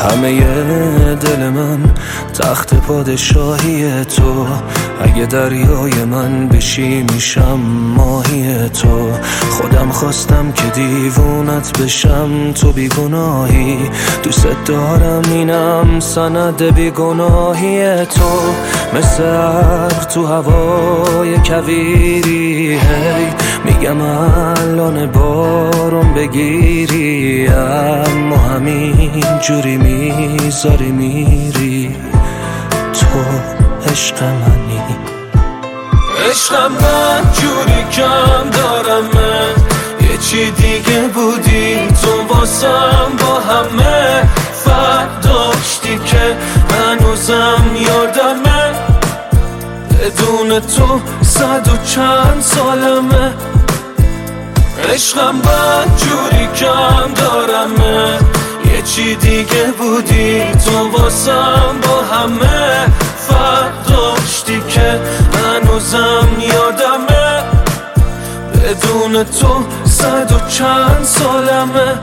همه دل من تخت پادشاهی تو، اگه دریای من بشی میشم ماهی تو. خودم خواستم که دیوونت بشم، تو بیگناهی، دوست دارم اینم سند بیگناهی تو. مثل ابر تو هوای کویری، هی میگم الان بارون بگیری، اما همین جوری میذاری میری. تو عشق منی، عشقم من جوری کم دارم، یه چی دیگه بودی تو واسم، با همه فرق داشتی که هنوزم یادمه. بدون تو 100 و چند سالمه. عشقم من جوری کم دارم، یه چی دیگه بودی تو واسم، با همه فرق داشتی که هنوزم یادمه. بدون تو 100 و چند سالمه.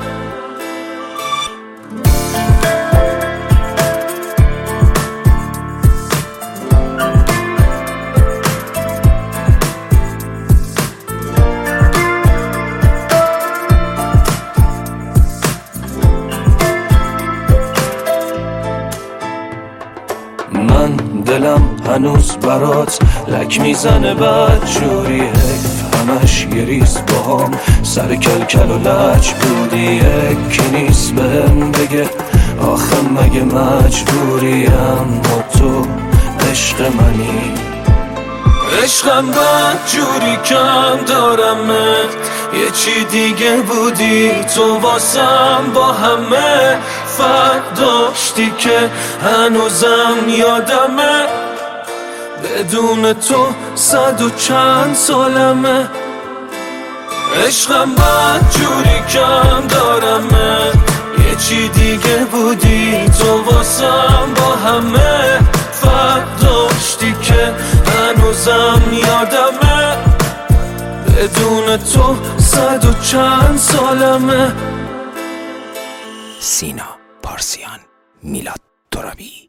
من دلم هنوز برات لک میزنه بدجوری، حیف همش یه ریز باهام سر کلکل و لج بودی. یکی نیست بهم بگه آخه مگه مجبوری، اما تو عشق منی. عشقم بدجوری کم دارم، یه چی دیگه بودی تو واسم، با همه فرق داشتی که هنوزم یادمه. بدون تو 100 و چند سالمه. عشقم بدجوری کم دارم، یه چی دیگه بودی تو واسم، با همه فرق داشتی که هنوزم یادمه. بدون تو 100 و چند سالمه. سینا پارسیان، میلاد ترابی.